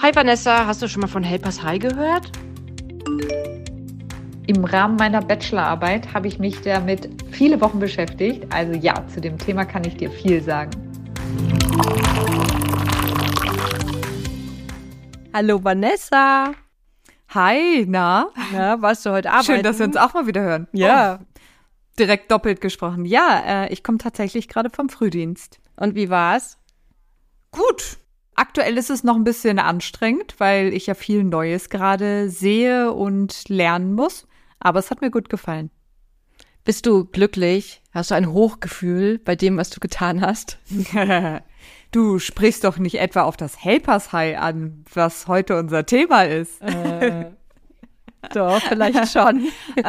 Hi Vanessa, hast du schon mal von Helpers High gehört? Im Rahmen meiner Bachelorarbeit habe ich mich damit viele Wochen beschäftigt. Also ja, zu dem Thema kann ich dir viel sagen. Hallo Vanessa. Hi, na? Warst du heute arbeiten? Schön, dass wir uns auch mal wieder hören. Ja. Oh, direkt doppelt gesprochen. Ja, ich komme tatsächlich gerade vom Frühdienst. Und wie war's? Gut. Aktuell ist es noch ein bisschen anstrengend, weil ich ja viel Neues gerade sehe und lernen muss. Aber es hat mir gut gefallen. Bist du glücklich? Hast du ein Hochgefühl bei dem, was du getan hast? Du sprichst doch nicht etwa auf das Helpers High an, was heute unser Thema ist. Doch, vielleicht schon.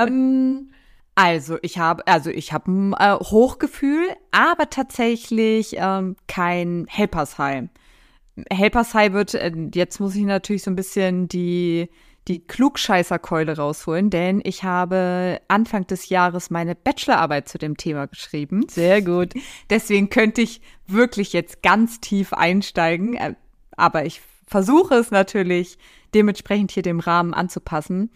Ich habe ein Hochgefühl, aber tatsächlich kein Helpers High. Helpers High wird, jetzt muss ich natürlich so ein bisschen die Klugscheißerkeule rausholen, denn ich habe Anfang des Jahres meine Bachelorarbeit zu dem Thema geschrieben. Sehr gut. Deswegen könnte ich wirklich jetzt ganz tief einsteigen, aber ich versuche es natürlich dementsprechend hier dem Rahmen anzupassen.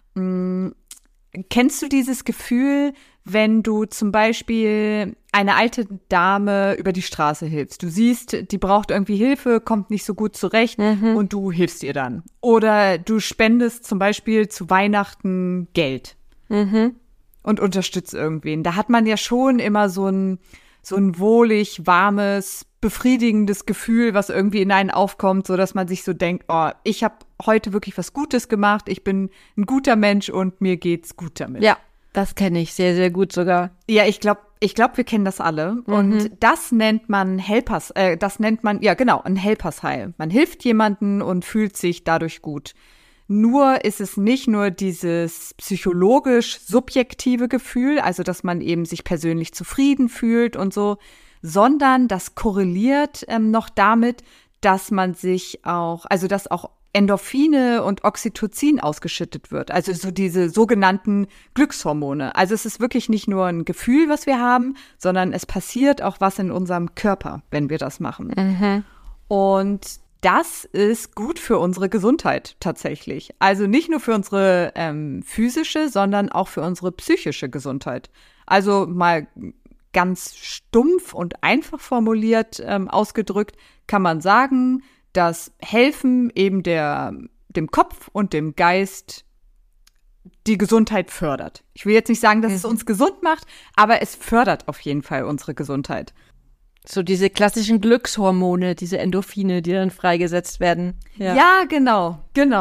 Kennst du dieses Gefühl, wenn du zum Beispiel eine alte Dame über die Straße hilfst? Du siehst, die braucht irgendwie Hilfe, kommt nicht so gut zurecht und du hilfst ihr dann. Oder du spendest zum Beispiel zu Weihnachten Geld und unterstützt irgendwen. Da hat man ja schon immer so ein wohlig, warmes, befriedigendes Gefühl, was irgendwie in einen aufkommt, so dass man sich so denkt, oh, ich habe heute wirklich was Gutes gemacht, ich bin ein guter Mensch und mir geht's gut damit. Ja, das kenne ich sehr, sehr gut sogar. Ja, ich glaube, wir kennen das alle. Und das nennt man ein Helpers High. Man hilft jemanden und fühlt sich dadurch gut. Nur ist es nicht nur dieses psychologisch subjektive Gefühl, also dass man eben sich persönlich zufrieden fühlt und so, sondern das korreliert noch damit, dass man sich auch, also dass auch Endorphine und Oxytocin ausgeschüttet wird, also so diese sogenannten Glückshormone. Also es ist wirklich nicht nur ein Gefühl, was wir haben, sondern es passiert auch was in unserem Körper, wenn wir das machen. Und das ist gut für unsere Gesundheit tatsächlich. Also nicht nur für unsere physische, sondern auch für unsere psychische Gesundheit. Also mal ganz stumpf und einfach formuliert ausgedrückt kann man sagen, dass Helfen eben dem Kopf und dem Geist die Gesundheit fördert. Ich will jetzt nicht sagen, dass es uns gesund macht, aber es fördert auf jeden Fall unsere Gesundheit. So diese klassischen Glückshormone, diese Endorphine, die dann freigesetzt werden. Ja, genau.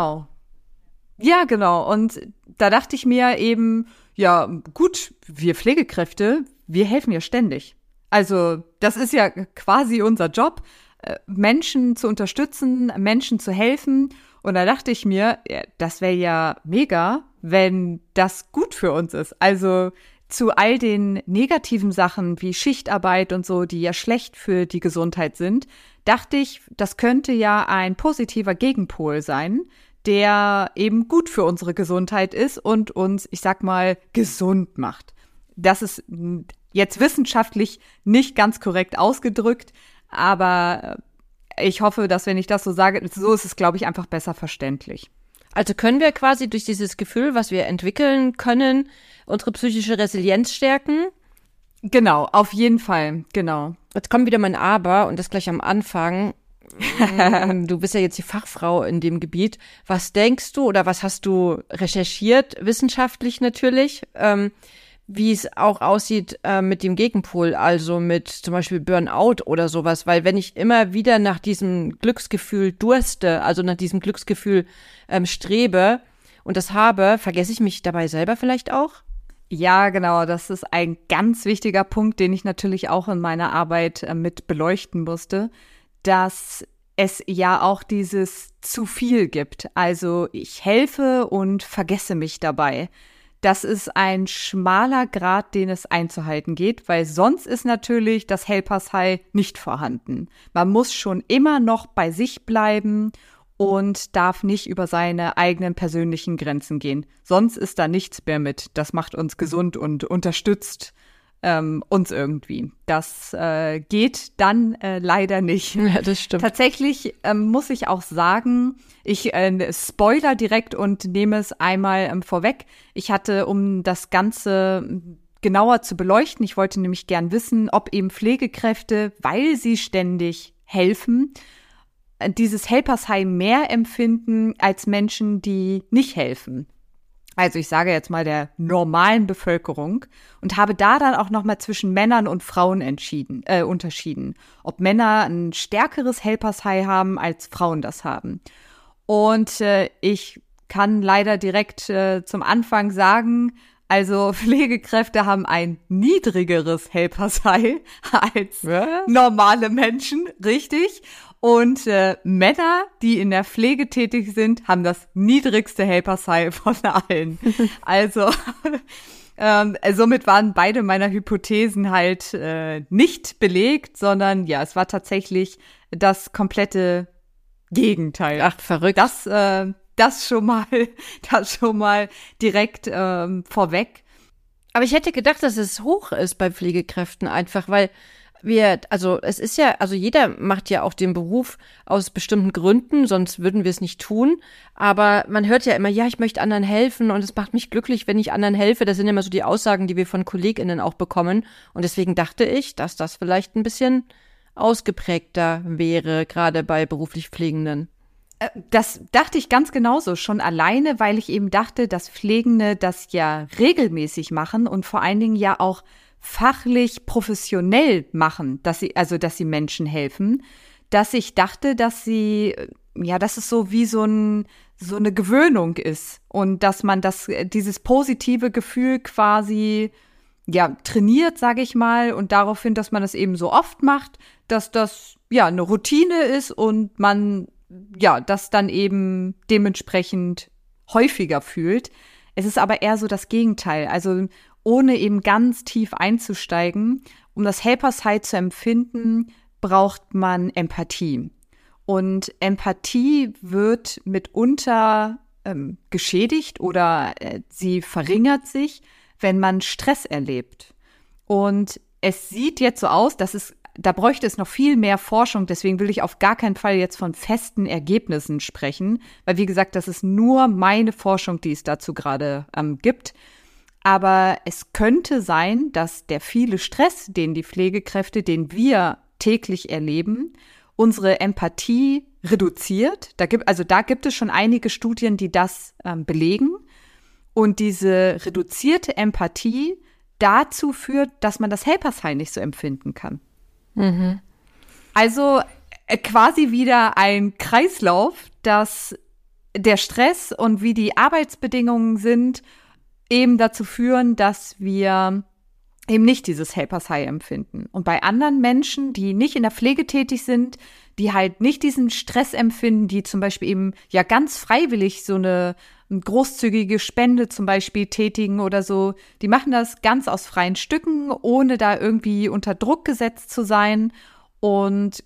Ja, genau. Und da dachte ich mir eben, ja gut, wir Pflegekräfte, wir helfen ja ständig. Also das ist ja quasi unser Job, Menschen zu unterstützen, Menschen zu helfen. Und da dachte ich mir, ja, das wäre ja mega, wenn das gut für uns ist. Also zu all den negativen Sachen wie Schichtarbeit und so, die ja schlecht für die Gesundheit sind, dachte ich, das könnte ja ein positiver Gegenpol sein, der eben gut für unsere Gesundheit ist und uns, ich sag mal, gesund macht. Das ist jetzt wissenschaftlich nicht ganz korrekt ausgedrückt, aber ich hoffe, dass, wenn ich das so sage, so ist es, glaube ich, einfach besser verständlich. Also können wir quasi durch dieses Gefühl, was wir entwickeln können, unsere psychische Resilienz stärken? Genau, auf jeden Fall, genau. Jetzt kommt wieder mein Aber und das gleich am Anfang. Du bist ja jetzt die Fachfrau in dem Gebiet. Was denkst du oder was hast du recherchiert, wissenschaftlich natürlich, wie es auch aussieht mit dem Gegenpol, also mit zum Beispiel Burnout oder sowas, weil wenn ich immer wieder nach diesem Glücksgefühl durste, also nach diesem Glücksgefühl strebe und das habe, vergesse ich mich dabei selber vielleicht auch? Ja, genau, das ist ein ganz wichtiger Punkt, den ich natürlich auch in meiner Arbeit mit beleuchten musste, dass es ja auch dieses zu viel gibt. Also ich helfe und vergesse mich dabei. Das ist ein schmaler Grat, den es einzuhalten geht, weil sonst ist natürlich das Helpers High nicht vorhanden. Man muss schon immer noch bei sich bleiben und darf nicht über seine eigenen persönlichen Grenzen gehen. Sonst ist da nichts mehr mit. Das macht uns gesund und unterstützt uns irgendwie. Das geht dann leider nicht. Ja, das stimmt. Tatsächlich muss ich auch sagen, ich spoiler direkt und nehme es einmal vorweg. Ich hatte, um das Ganze genauer zu beleuchten, ich wollte nämlich gern wissen, ob eben Pflegekräfte, weil sie ständig helfen, dieses Helpers-High mehr empfinden als Menschen, die nicht helfen. Also ich sage jetzt mal der normalen Bevölkerung und habe da dann auch noch mal zwischen Männern und Frauen unterschieden, ob Männer ein stärkeres Helpers-High haben, als Frauen das haben. Und ich kann leider direkt zum Anfang sagen, also Pflegekräfte haben ein niedrigeres Helpers-High als normale Menschen, richtig. Und Männer, die in der Pflege tätig sind, haben das niedrigste Helpers-High von allen. Also somit waren beide meiner Hypothesen halt nicht belegt, sondern ja, es war tatsächlich das komplette Gegenteil. Ach, verrückt. Das schon mal direkt vorweg. Aber ich hätte gedacht, dass es hoch ist bei Pflegekräften einfach, weil jeder macht ja auch den Beruf aus bestimmten Gründen, sonst würden wir es nicht tun. Aber man hört ja immer, ja, ich möchte anderen helfen und es macht mich glücklich, wenn ich anderen helfe. Das sind immer so die Aussagen, die wir von KollegInnen auch bekommen. Und deswegen dachte ich, dass das vielleicht ein bisschen ausgeprägter wäre, gerade bei beruflich Pflegenden. Das dachte ich ganz genauso, schon alleine, weil ich eben dachte, dass Pflegende das ja regelmäßig machen und vor allen Dingen ja auch fachlich professionell machen, dass sie Menschen helfen, dass ich dachte, dass es so wie so eine Gewöhnung ist und dass man dieses positive Gefühl quasi trainiert, sage ich mal, und daraufhin, dass man das eben so oft macht, dass das eine Routine ist und man das dann eben dementsprechend häufiger fühlt. Es ist aber eher so das Gegenteil, also ohne eben ganz tief einzusteigen, um das Helpers-High zu empfinden, braucht man Empathie. Und Empathie wird mitunter geschädigt oder sie verringert sich, wenn man Stress erlebt. Und es sieht jetzt so aus, da bräuchte es noch viel mehr Forschung, deswegen will ich auf gar keinen Fall jetzt von festen Ergebnissen sprechen, weil wie gesagt, das ist nur meine Forschung, die es dazu gerade gibt. Aber es könnte sein, dass der viele Stress, den wir täglich erleben, unsere Empathie reduziert. Da gibt es schon einige Studien, die das belegen. Und diese reduzierte Empathie dazu führt, dass man das Helpers-High nicht so empfinden kann. Mhm. Also quasi wieder ein Kreislauf, dass der Stress und wie die Arbeitsbedingungen sind, eben dazu führen, dass wir eben nicht dieses Helpers-High empfinden. Und bei anderen Menschen, die nicht in der Pflege tätig sind, die halt nicht diesen Stress empfinden, die zum Beispiel eben ganz freiwillig so eine großzügige Spende zum Beispiel tätigen oder so, die machen das ganz aus freien Stücken, ohne da irgendwie unter Druck gesetzt zu sein. Und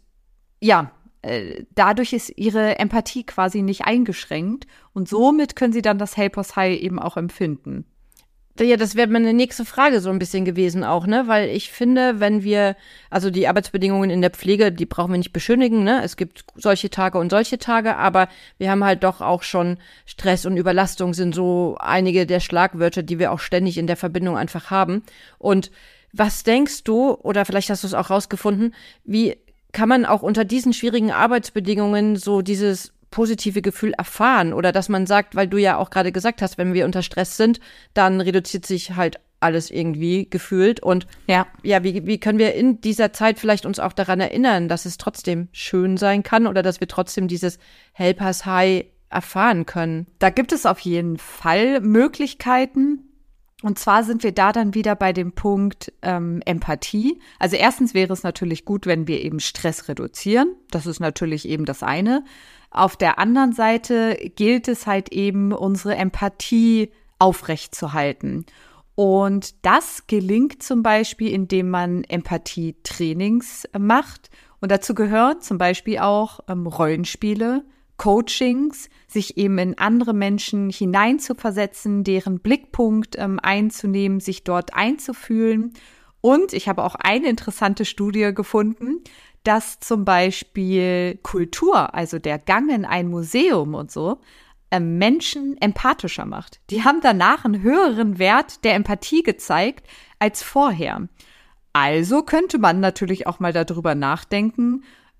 dadurch ist ihre Empathie quasi nicht eingeschränkt. Und somit können sie dann das Helpers-High eben auch empfinden. Ja, das wäre meine nächste Frage so ein bisschen gewesen auch, ne? Weil ich finde, also die Arbeitsbedingungen in der Pflege, die brauchen wir nicht beschönigen, ne? Es gibt solche Tage und solche Tage, aber wir haben halt doch auch schon Stress und Überlastung sind so einige der Schlagwörter, die wir auch ständig in der Verbindung einfach haben. Und was denkst du, oder vielleicht hast du es auch rausgefunden, wie kann man auch unter diesen schwierigen Arbeitsbedingungen so dieses positive Gefühl erfahren oder dass man sagt, weil du ja auch gerade gesagt hast, wenn wir unter Stress sind, dann reduziert sich halt alles irgendwie gefühlt und wie können wir in dieser Zeit vielleicht uns auch daran erinnern, dass es trotzdem schön sein kann oder dass wir trotzdem dieses Helpers High erfahren können? Da gibt es auf jeden Fall Möglichkeiten. Und zwar sind wir da dann wieder bei dem Punkt Empathie. Also erstens wäre es natürlich gut, wenn wir eben Stress reduzieren. Das ist natürlich eben das eine. Auf der anderen Seite gilt es halt eben, unsere Empathie aufrechtzuerhalten. Und das gelingt zum Beispiel, indem man Empathietrainings macht. Und dazu gehören zum Beispiel auch Rollenspiele, Coachings, sich eben in andere Menschen hineinzuversetzen, deren Blickpunkt einzunehmen, sich dort einzufühlen Und ich habe auch eine interessante Studie gefunden, dass zum Beispiel Kultur, also der Gang in ein Museum und so, Menschen empathischer macht. Die haben danach einen höheren Wert der Empathie gezeigt als vorher. Also könnte man natürlich auch mal darüber nachdenken,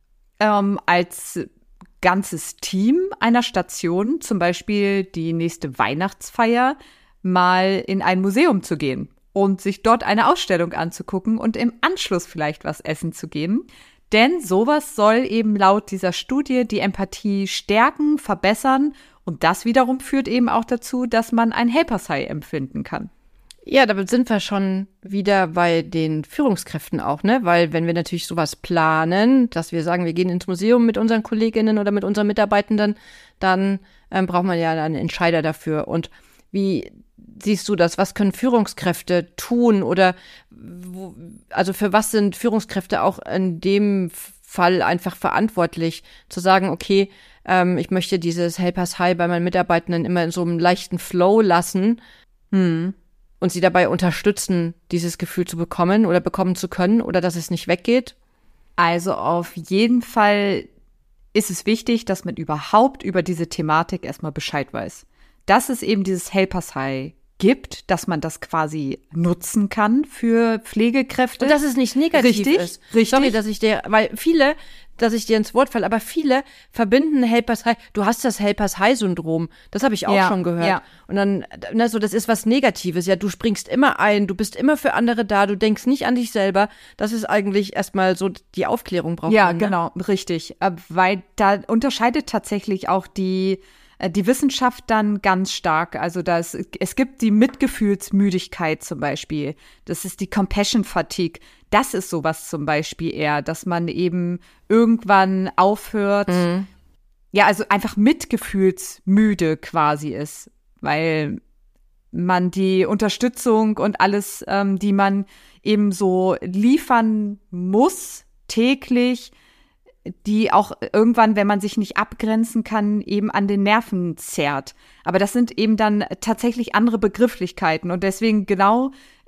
als ganzes Team einer Station, zum Beispiel die nächste Weihnachtsfeier, mal in ein Museum zu gehen und sich dort eine Ausstellung anzugucken und im Anschluss vielleicht was essen zu gehen. Denn sowas soll eben laut dieser Studie die Empathie stärken, verbessern und das wiederum führt eben auch dazu, dass man ein Helpers-High empfinden kann. Ja, damit sind wir schon wieder bei den Führungskräften auch, ne? Weil wenn wir natürlich sowas planen, dass wir sagen, wir gehen ins Museum mit unseren Kolleginnen oder mit unseren Mitarbeitenden, dann braucht man ja einen Entscheider dafür. Und wie siehst du das? Was können Führungskräfte tun oder also für was sind Führungskräfte auch in dem Fall einfach verantwortlich, zu sagen, okay, ich möchte dieses Helpers High bei meinen Mitarbeitenden immer in so einem leichten Flow lassen und sie dabei unterstützen, dieses Gefühl zu bekommen oder bekommen zu können oder dass es nicht weggeht? Also auf jeden Fall ist es wichtig, dass man überhaupt über diese Thematik erstmal Bescheid weiß. Dass es eben dieses Helpers High gibt, dass man das quasi nutzen kann für Pflegekräfte. Und dass es nicht negativ ist. Richtig. Sorry, dass ich dir ins Wort falle, aber viele verbinden Helpers High. Du hast das Helpers High-Syndrom. Das habe ich auch schon gehört. Ja. Und dann, so, das ist was Negatives. Ja, du springst immer ein, du bist immer für andere da, du denkst nicht an dich selber. Das ist eigentlich erstmal so die Aufklärung braucht ja, man. Ja, genau, richtig. Weil da unterscheidet tatsächlich auch die Wissenschaft dann ganz stark. Also es gibt die Mitgefühlsmüdigkeit zum Beispiel. Das ist die Compassion Fatigue. Das ist sowas zum Beispiel eher, dass man eben irgendwann aufhört, ja, also einfach mitgefühlsmüde quasi ist, weil man die Unterstützung und alles, die man eben so liefern muss, täglich, die auch irgendwann, wenn man sich nicht abgrenzen kann, eben an den Nerven zerrt. Aber das sind eben dann tatsächlich andere Begrifflichkeiten. Und deswegen genau,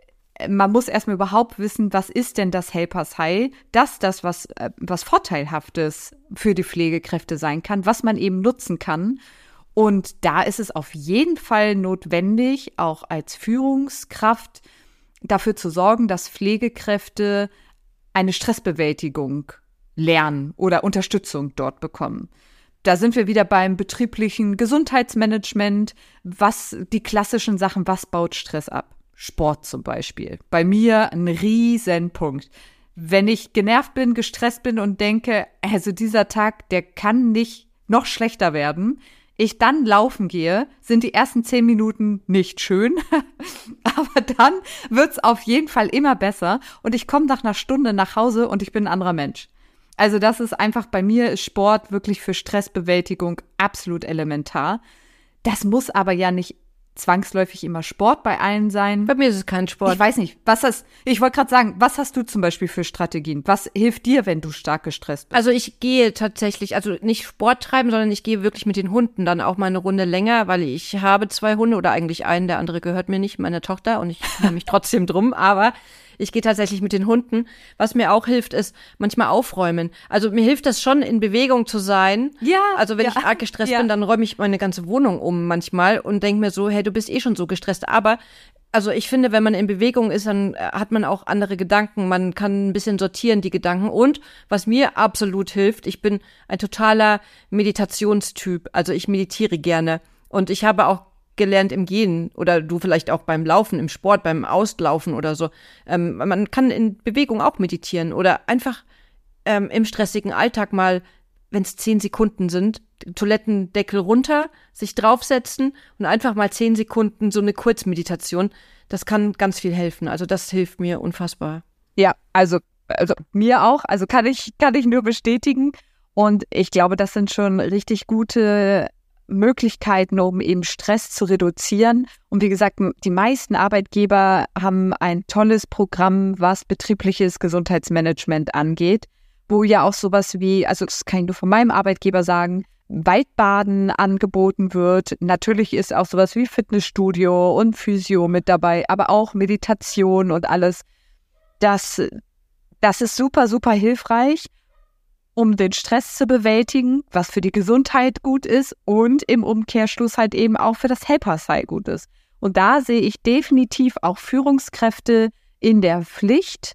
man muss erstmal überhaupt wissen, was ist denn das Helpers High? Das was Vorteilhaftes für die Pflegekräfte sein kann, was man eben nutzen kann. Und da ist es auf jeden Fall notwendig, auch als Führungskraft dafür zu sorgen, dass Pflegekräfte eine Stressbewältigung lernen oder Unterstützung dort bekommen. Da sind wir wieder beim betrieblichen Gesundheitsmanagement. Was die klassischen Sachen, was baut Stress ab? Sport zum Beispiel. Bei mir ein Riesenpunkt. Wenn ich genervt bin, gestresst bin und denke, also dieser Tag, der kann nicht noch schlechter werden, ich dann laufen gehe, sind die ersten 10 Minuten nicht schön, aber dann wird's auf jeden Fall immer besser und ich komme nach einer Stunde nach Hause und ich bin ein anderer Mensch. Also das ist einfach, bei mir ist Sport wirklich für Stressbewältigung absolut elementar. Das muss aber ja nicht zwangsläufig immer Sport bei allen sein. Bei mir ist es kein Sport. Ich weiß nicht, ich wollte gerade sagen, was hast du zum Beispiel für Strategien? Was hilft dir, wenn du stark gestresst bist? Also ich gehe tatsächlich, also nicht Sport treiben, sondern ich gehe wirklich mit den Hunden dann auch mal eine Runde länger, weil ich habe 2 Hunde oder eigentlich einen, der andere gehört mir nicht, meine Tochter, und ich kümmere mich trotzdem drum, aber ich gehe tatsächlich mit den Hunden. Was mir auch hilft, ist manchmal aufräumen. Also mir hilft das schon, in Bewegung zu sein. Ja. Also wenn ich arg gestresst bin, dann räume ich meine ganze Wohnung um manchmal und denke mir so, hey, du bist eh schon so gestresst. Aber also ich finde, wenn man in Bewegung ist, dann hat man auch andere Gedanken. Man kann ein bisschen sortieren, die Gedanken. Und was mir absolut hilft, ich bin ein totaler Meditationstyp. Also ich meditiere gerne. Und ich habe auch gelernt im Gehen oder du vielleicht auch beim Laufen, im Sport, beim Auslaufen oder so. Man kann in Bewegung auch meditieren oder einfach im stressigen Alltag mal, wenn es 10 Sekunden sind, Toilettendeckel runter, sich draufsetzen und einfach mal 10 Sekunden so eine Kurzmeditation. Das kann ganz viel helfen. Also das hilft mir unfassbar. Ja, also mir auch. Also kann ich nur bestätigen. Und ich glaube, das sind schon richtig gute Möglichkeiten, um eben Stress zu reduzieren. Und wie gesagt, die meisten Arbeitgeber haben ein tolles Programm, was betriebliches Gesundheitsmanagement angeht, wo ja auch sowas wie, also das kann ich nur von meinem Arbeitgeber sagen, Waldbaden angeboten wird. Natürlich ist auch sowas wie Fitnessstudio und Physio mit dabei, aber auch Meditation und alles. das ist super, super hilfreich, um den Stress zu bewältigen, was für die Gesundheit gut ist und im Umkehrschluss halt eben auch für das Helpers-High gut ist. Und da sehe ich definitiv auch Führungskräfte in der Pflicht,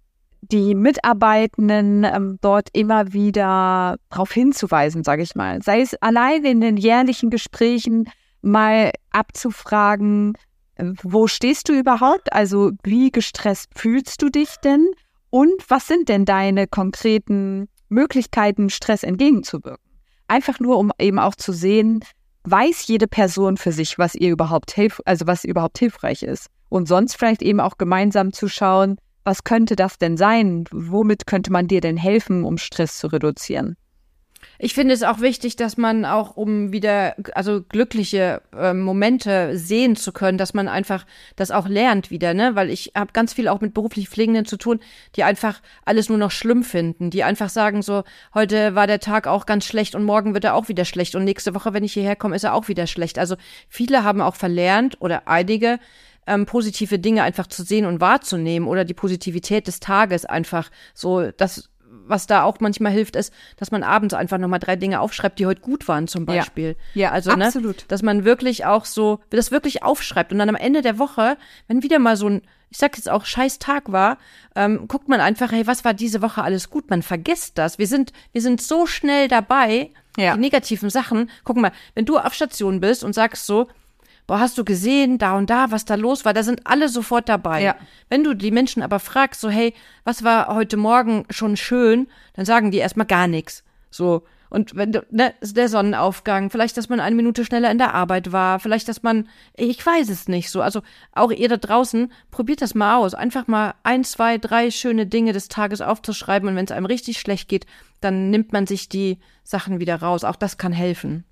die Mitarbeitenden dort immer wieder darauf hinzuweisen, sage ich mal. Sei es allein in den jährlichen Gesprächen mal abzufragen, wo stehst du überhaupt? Also wie gestresst fühlst du dich denn? Und was sind denn deine konkreten Möglichkeiten, Stress entgegenzuwirken? Einfach nur, um eben auch zu sehen, weiß jede Person für sich, was ihr überhaupt was überhaupt hilfreich ist. Und sonst vielleicht eben auch gemeinsam zu schauen, was könnte das denn sein? Womit könnte man dir denn helfen, um Stress zu reduzieren? Ich finde es auch wichtig, dass man auch, um wieder, glückliche Momente sehen zu können, dass man einfach das auch lernt wieder, ne? Weil ich habe ganz viel auch mit beruflich Pflegenden zu tun, die einfach alles nur noch schlimm finden, die einfach sagen so, heute war der Tag auch ganz schlecht und morgen wird er auch wieder schlecht und nächste Woche, wenn ich hierher komme, ist er auch wieder schlecht. Also viele haben auch verlernt oder einige positive Dinge einfach zu sehen und wahrzunehmen oder die Positivität des Tages einfach so, das, was da auch manchmal hilft, ist, dass man abends einfach nochmal 3 Dinge aufschreibt, die heute gut waren zum Beispiel. Ja, also, absolut. Ne, dass man wirklich auch so, das wirklich aufschreibt und dann am Ende der Woche, wenn wieder mal so ein, ich sag jetzt auch, scheiß Tag war, guckt man einfach, hey, was war diese Woche alles gut? Man vergisst das. Wir sind so schnell dabei, die negativen Sachen. Guck mal, wenn du auf Station bist und sagst so, boah, hast du gesehen, da und da, was da los war? Da sind alle sofort dabei. Ja. Wenn du die Menschen aber fragst, so, hey, was war heute Morgen schon schön? Dann sagen die erstmal gar nichts. So. Und wenn du, ne, der Sonnenaufgang, vielleicht, dass man 1 Minute schneller in der Arbeit war, vielleicht, dass man, ich weiß es nicht so. Also auch ihr da draußen, probiert das mal aus. Einfach mal 1, 2, 3 schöne Dinge des Tages aufzuschreiben und wenn es einem richtig schlecht geht, dann nimmt man sich die Sachen wieder raus. Auch das kann helfen.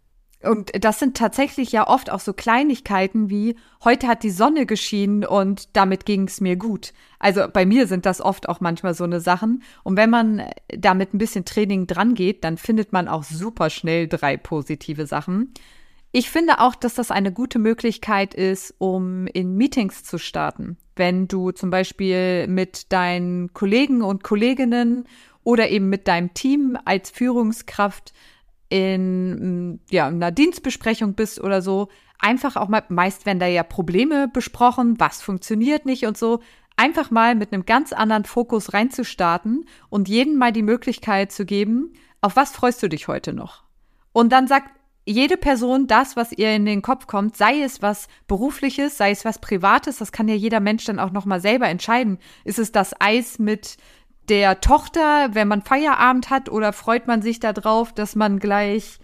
Und das sind tatsächlich ja oft auch so Kleinigkeiten wie, heute hat die Sonne geschienen und damit ging es mir gut. Also bei mir sind das oft auch manchmal so eine Sachen. Und wenn man da mit ein bisschen Training dran geht, dann findet man auch super schnell 3 positive Sachen. Ich finde auch, dass das eine gute Möglichkeit ist, um in Meetings zu starten. Wenn du zum Beispiel mit deinen Kollegen und Kolleginnen oder eben mit deinem Team als Führungskraft in einer Dienstbesprechung bist oder so, einfach auch mal, meist werden da ja Probleme besprochen, was funktioniert nicht und so, einfach mal mit einem ganz anderen Fokus reinzustarten und jedem mal die Möglichkeit zu geben, auf was freust du dich heute noch? Und dann sagt jede Person das, was ihr in den Kopf kommt, sei es was Berufliches, sei es was Privates, das kann ja jeder Mensch dann auch noch mal selber entscheiden. Ist es das Eis mit der Tochter, wenn man Feierabend hat, oder freut man sich darauf, dass man gleich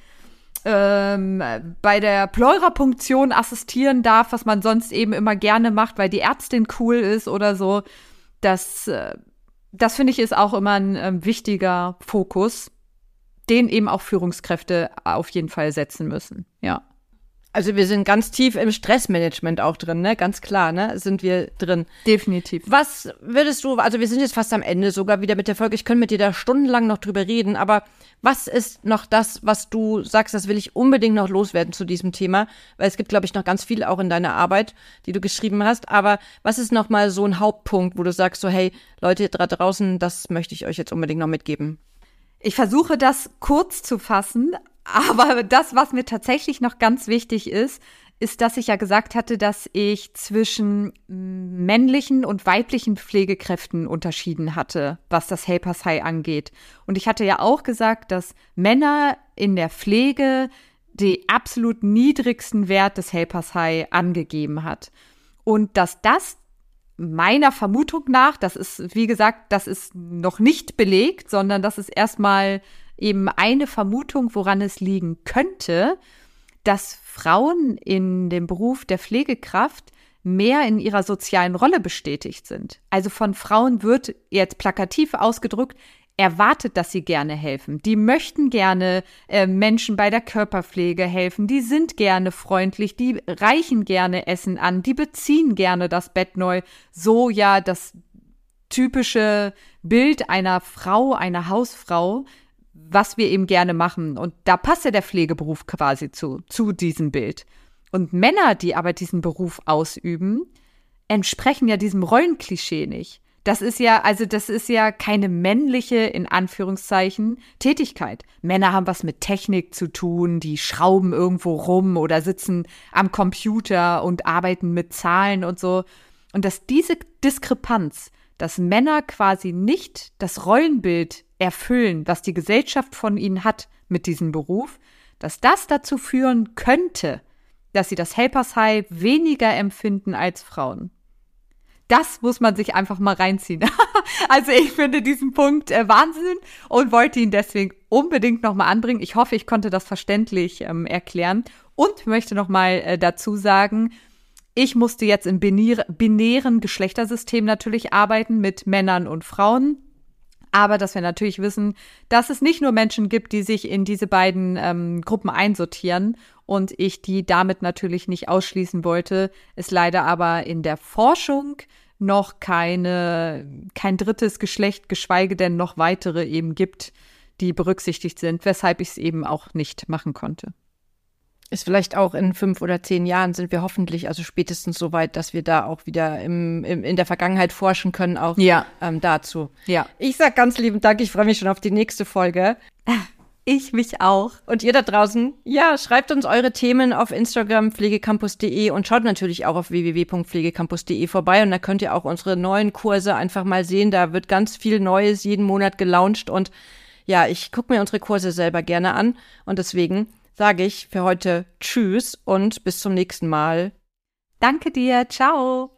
bei der Pleurapunktion assistieren darf, was man sonst eben immer gerne macht, weil die Ärztin cool ist oder so. Das finde ich ist auch immer ein wichtiger Fokus, den eben auch Führungskräfte auf jeden Fall setzen müssen, ja. Also wir sind ganz tief im Stressmanagement auch drin, ne? Ganz klar, ne? Sind wir drin. Definitiv. Was würdest du, also wir sind jetzt fast am Ende sogar wieder mit der Folge, ich könnte mit dir da stundenlang noch drüber reden, aber was ist noch das, was du sagst, das will ich unbedingt noch loswerden zu diesem Thema? Weil es gibt, glaube ich, noch ganz viel auch in deiner Arbeit, die du geschrieben hast, aber was ist noch mal so ein Hauptpunkt, wo du sagst so, hey, Leute da draußen, das möchte ich euch jetzt unbedingt noch mitgeben? Ich versuche das kurz zu fassen, aber das, was mir tatsächlich noch ganz wichtig ist, dass ich ja gesagt hatte, dass ich zwischen männlichen und weiblichen Pflegekräften unterschieden hatte, was das Helpers High angeht. Und ich hatte ja auch gesagt, dass Männer in der Pflege den absolut niedrigsten Wert des Helpers High angegeben hat. Und dass das meiner Vermutung nach, das ist, wie gesagt, das ist noch nicht belegt, sondern das ist erstmal eben eine Vermutung, woran es liegen könnte, dass Frauen in dem Beruf der Pflegekraft mehr in ihrer sozialen Rolle bestätigt sind. Also von Frauen wird jetzt plakativ ausgedrückt erwartet, dass sie gerne helfen. Die möchten gerne Menschen bei der Körperpflege helfen. Die sind gerne freundlich. Die reichen gerne Essen an. Die beziehen gerne das Bett neu. So ja das typische Bild einer Frau, einer Hausfrau, was wir eben gerne machen. Und da passt ja der Pflegeberuf quasi zu diesem Bild. Und Männer, die aber diesen Beruf ausüben, entsprechen ja diesem Rollenklischee nicht. Das ist ja keine männliche, in Anführungszeichen, Tätigkeit. Männer haben was mit Technik zu tun, die schrauben irgendwo rum oder sitzen am Computer und arbeiten mit Zahlen und so. Und dass diese Diskrepanz, dass Männer quasi nicht das Rollenbild erfüllen, was die Gesellschaft von ihnen hat mit diesem Beruf, dass das dazu führen könnte, dass sie das Helfershai weniger empfinden als Frauen. Das muss man sich einfach mal reinziehen. Also ich finde diesen Punkt Wahnsinn und wollte ihn deswegen unbedingt nochmal anbringen. Ich hoffe, ich konnte das verständlich erklären und möchte nochmal dazu sagen, ich musste jetzt im binären Geschlechtersystem natürlich arbeiten mit Männern und Frauen. Aber dass wir natürlich wissen, dass es nicht nur Menschen gibt, die sich in diese beiden Gruppen einsortieren und ich die damit natürlich nicht ausschließen wollte, es leider aber in der Forschung noch kein drittes Geschlecht, geschweige denn noch weitere eben gibt, die berücksichtigt sind, weshalb ich es eben auch nicht machen konnte. Ist vielleicht auch in 5 oder 10 Jahren sind wir hoffentlich also spätestens so weit, dass wir da auch wieder in der Vergangenheit forschen können, auch dazu. Ja. Ich sag ganz lieben Dank, ich freue mich schon auf die nächste Folge. Ich mich auch. Und ihr da draußen, ja, schreibt uns eure Themen auf Instagram pflegecampus.de und schaut natürlich auch auf www.pflegecampus.de vorbei und da könnt ihr auch unsere neuen Kurse einfach mal sehen. Da wird ganz viel Neues jeden Monat gelauncht und ja, ich gucke mir unsere Kurse selber gerne an und deswegen sage ich für heute Tschüss und bis zum nächsten Mal. Danke dir. Ciao.